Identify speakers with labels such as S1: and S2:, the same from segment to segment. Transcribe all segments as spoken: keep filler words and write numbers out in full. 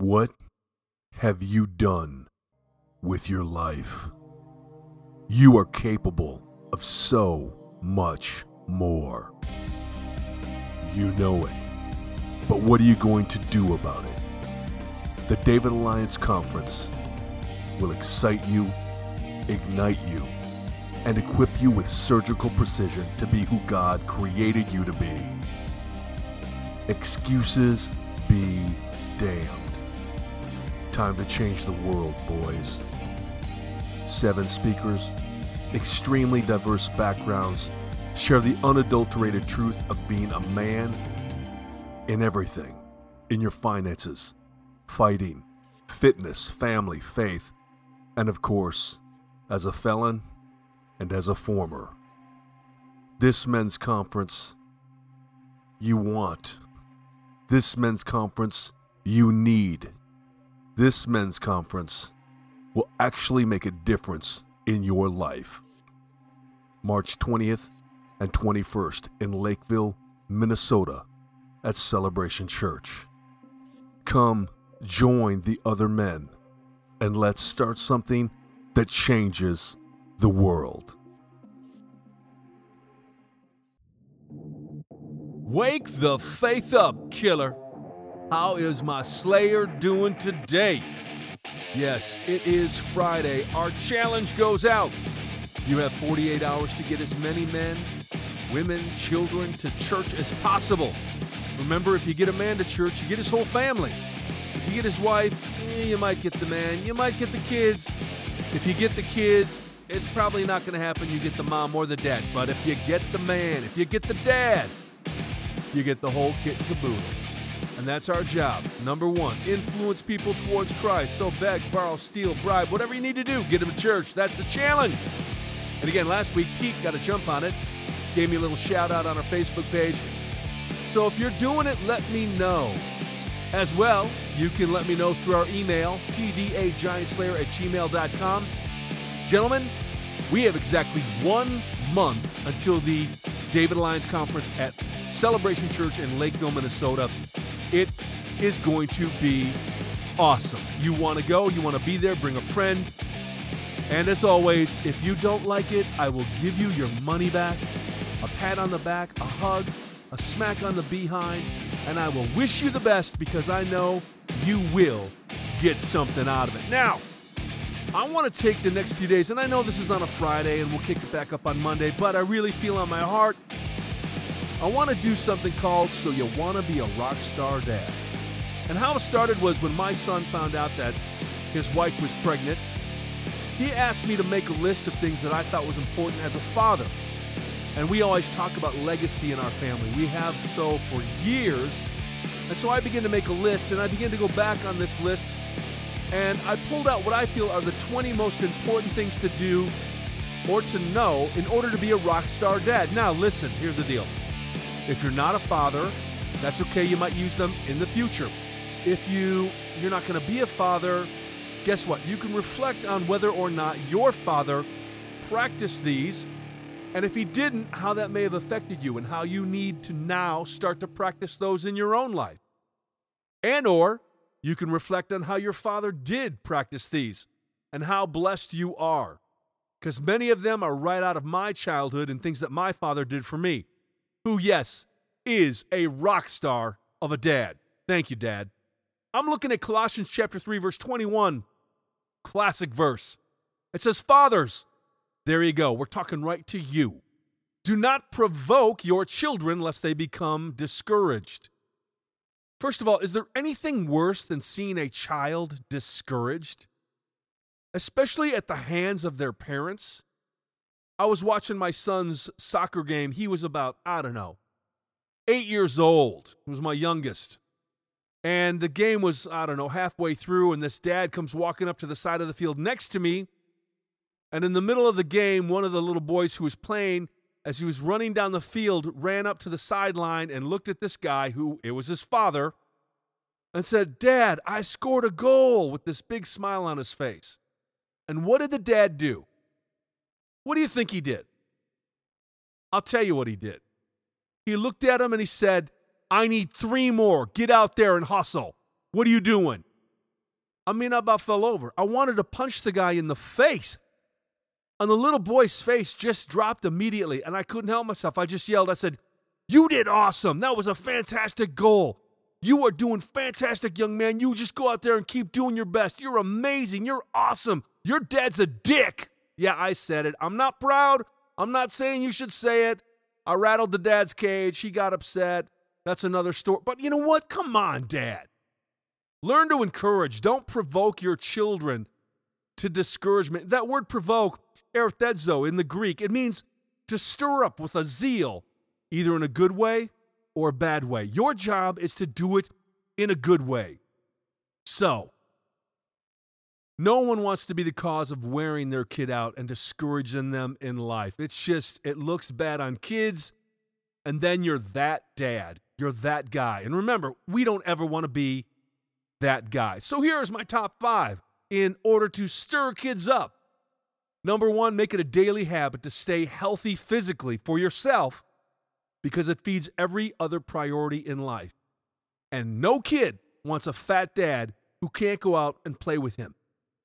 S1: What have you done with your life? You are capable of so much more. You know it. But what are you going to do about it? The David Alliance Conference will excite you, ignite you, and equip you with surgical precision to be who God created you to be. Excuses be damned. Time to change the world, boys. Seven speakers, extremely diverse backgrounds, share the unadulterated truth of being a man in everything. In your finances, fighting, fitness, family, faith, and of course, as a felon and as a former. This men's conference you want. This men's conference you need. This men's conference will actually make a difference in your life. March twentieth and twenty-first in Lakeville, Minnesota at Celebration Church. Come join the other men and let's start something that changes the world.
S2: Wake the faith up, killer. How is my Slayer doing today? Yes, it is Friday. Our challenge goes out. You have forty-eight hours to get as many men, women, children to church as possible. Remember, if you get a man to church, you get his whole family. If you get his wife, eh, you might get the man, you might get the kids. If you get the kids, it's probably not going to happen. You get the mom or the dad. But if you get the man, if you get the dad, you get the whole kit and caboodle. And that's our job. Number one, influence people towards Christ. So beg, borrow, steal, bribe, whatever you need to do, get them to church. That's the challenge. And again, last week, Pete got a jump on it. Gave me a little shout out on our Facebook page. So if you're doing it, let me know. As well, you can let me know through our email, t d a giant slayer at gmail dot com. Gentlemen, we have exactly one month until the David Alliance Conference at Celebration Church in Lakeville, Minnesota. It is going to be awesome. You want to go, you want to be there, bring a friend. And as always, if you don't like it, I will give you your money back, a pat on the back, a hug, a smack on the behind, and I will wish you the best because I know you will get something out of it. Now, I want to take the next few days, and I know this is on a Friday and we'll kick it back up on Monday, but I really feel on my heart I want to do something called So You Want to Be a Rock Star Dad. And how it started was when my son found out that his wife was pregnant, he asked me to make a list of things that I thought was important as a father. And we always talk about legacy in our family. We have so for years. And so I began to make a list, and I began to go back on this list, and I pulled out what I feel are the twenty most important things to do or to know in order to be a rock star dad. Now, listen, here's the deal. If you're not a father, that's okay. You might use them in the future. If you, you're not going to be a father, guess what? You can reflect on whether or not your father practiced these, and if he didn't, how that may have affected you and how you need to now start to practice those in your own life. And or you can reflect on how your father did practice these and how blessed you are. Because many of them are right out of my childhood and things that my father did for me. Who, yes, is a rock star of a dad. Thank you, Dad. I'm looking at Colossians chapter three, verse twenty-one. Classic verse. It says, fathers, there you go. We're talking right to you. Do not provoke your children lest they become discouraged. First of all, is there anything worse than seeing a child discouraged? Especially at the hands of their parents? I was watching my son's soccer game. He was about, I don't know, eight years old. He was my youngest. And the game was, I don't know, halfway through, and this dad comes walking up to the side of the field next to me. And in the middle of the game, one of the little boys who was playing, as he was running down the field, ran up to the sideline and looked at this guy, who, it was his father, and said, Dad, I scored a goal, with this big smile on his face. And what did the dad do? What do you think he did? I'll tell you what he did. He looked at him and he said, I need three more. Get out there and hustle. What are you doing? I mean, I about fell over. I wanted to punch the guy in the face. And the little boy's face just dropped immediately, and I couldn't help myself. I just yelled. I said, "You did awesome. That was a fantastic goal. You are doing fantastic, young man. You just go out there and keep doing your best. You're amazing. You're awesome. Your dad's a dick." Yeah, I said it. I'm not proud. I'm not saying you should say it. I rattled the dad's cage. He got upset. That's another story. But you know what? Come on, Dad. Learn to encourage. Don't provoke your children to discouragement. That word provoke, erthedzo in the Greek, it means to stir up with a zeal, either in a good way or a bad way. Your job is to do it in a good way. So, no one wants to be the cause of wearing their kid out and discouraging them in life. It's just, it looks bad on kids, and then you're that dad. You're that guy. And remember, we don't ever want to be that guy. So here's my top five in order to stir kids up. Number one, make it a daily habit to stay healthy physically for yourself because it feeds every other priority in life. And no kid wants a fat dad who can't go out and play with him.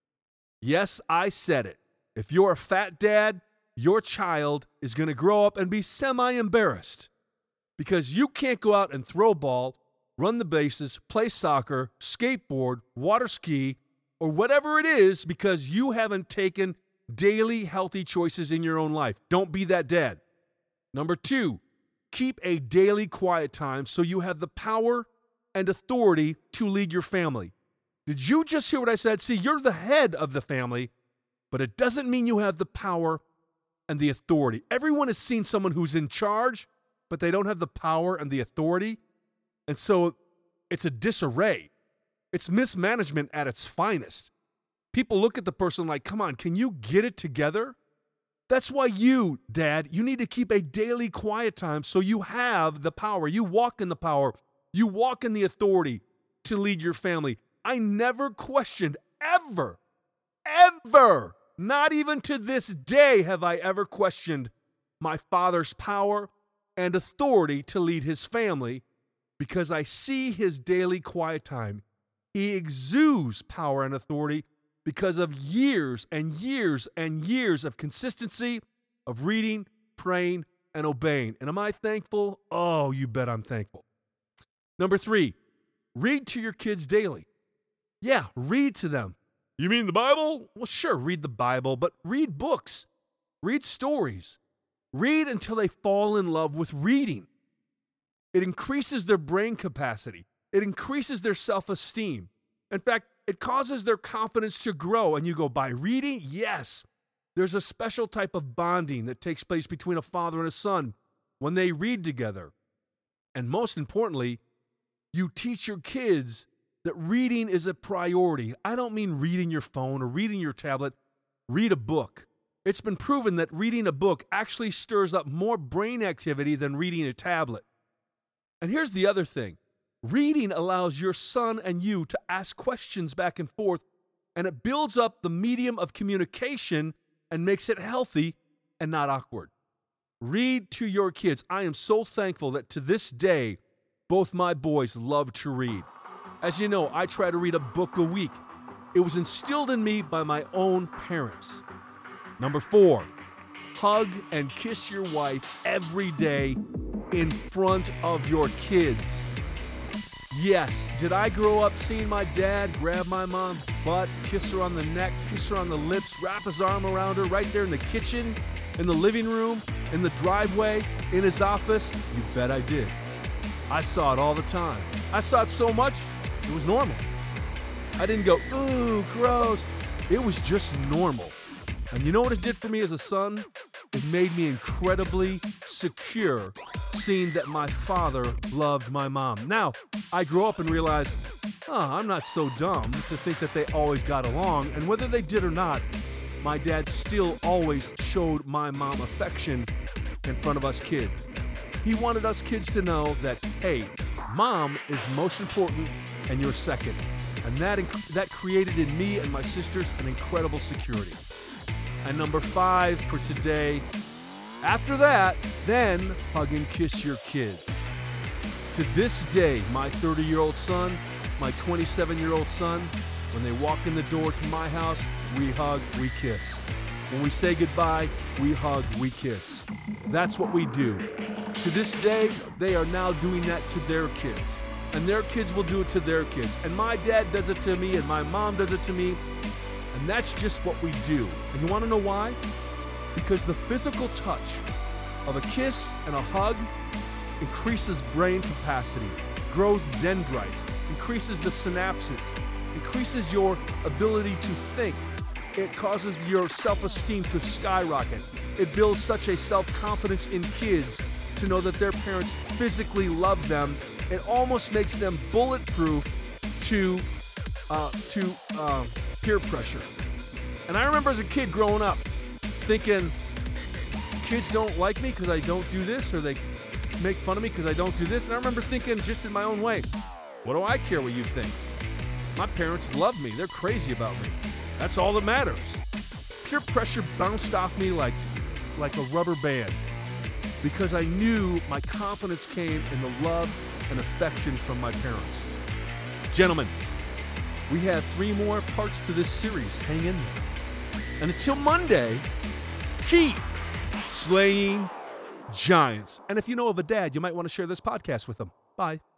S2: Yes, I said it. If you're a fat dad, your child is going to grow up and be semi-embarrassed because you can't go out and throw a ball, run the bases, play soccer, skateboard, water ski, or whatever it is because you haven't taken daily healthy choices in your own life. Don't be that dad. Number two, keep a daily quiet time so you have the power and authority to lead your family. Did you just hear what I said? See, you're the head of the family, but it doesn't mean you have the power and the authority. Everyone has seen someone who's in charge, but they don't have the power and the authority. And so it's a disarray. It's mismanagement at its finest. People look at the person like, come on, can you get it together? That's why you, Dad, you need to keep a daily quiet time so you have the power. You walk in the power. You walk in the authority to lead your family. I never questioned, ever, ever, not even to this day have I ever questioned my father's power and authority to lead his family because I see his daily quiet time. He exudes power and authority because of years and years and years of consistency of reading, praying, and obeying. And am I thankful? Oh, you bet I'm thankful. Number three, read to your kids daily. Yeah, read to them. You mean the Bible? Well, sure, read the Bible, but read books. Read stories. Read until they fall in love with reading. It increases their brain capacity. It increases their self-esteem. In fact, it causes their confidence to grow. And you go, by reading? Yes. There's a special type of bonding that takes place between a father and a son when they read together. And most importantly, you teach your kids that reading is a priority. I don't mean reading your phone or reading your tablet. Read a book. It's been proven that reading a book actually stirs up more brain activity than reading a tablet. And here's the other thing. Reading allows your son and you to ask questions back and forth, and it builds up the medium of communication and makes it healthy and not awkward. Read to your kids. I am so thankful that to this day, both my boys love to read. As you know, I try to read a book a week. It was instilled in me by my own parents. Number four, hug and kiss your wife every day in front of your kids. Yes, did I grow up seeing my dad grab my mom's butt, kiss her on the neck, kiss her on the lips, wrap his arm around her right there in the kitchen, in the living room, in the driveway, in his office? You bet I did. I saw it all the time. I saw it so much, it was normal. I didn't go, ooh, gross. It was just normal. And you know what it did for me as a son? It made me incredibly secure seeing that my father loved my mom. Now, I grew up and realized, oh, I'm not so dumb to think that they always got along. And whether they did or not, my dad still always showed my mom affection in front of us kids. He wanted us kids to know that, hey, mom is most important and you're second. And that, inc- that created in me and my sisters an incredible security. And number five for today, after that, then hug and kiss your kids. To this day, my thirty-year-old son, my twenty-seven-year-old son, When they walk in the door to my house, we hug, we kiss. When we say goodbye, we hug, we kiss. That's what we do. To this day, they are now doing that to their kids. And their kids will do it to their kids. And my dad does it to me, and my mom does it to me. And that's just what we do. And you want to know why? Because the physical touch of a kiss and a hug increases brain capacity, grows dendrites, increases the synapses, increases your ability to think. It causes your self-esteem to skyrocket. It builds such a self-confidence in kids to know that their parents physically love them. It almost makes them bulletproof to uh, to uh, peer pressure. And I remember as a kid growing up thinking, kids don't like me because I don't do this, or they make fun of me because I don't do this. And I remember thinking just in my own way, what do I care what you think? My parents love me. They're crazy about me. That's all that matters. Peer pressure bounced off me like, like a rubber band because I knew my confidence came in the love and affection from my parents. Gentlemen, we have three more parts to this series. Hang in there. And until Monday, keep slaying giants. And if you know of a dad, you might want to share this podcast with them. Bye.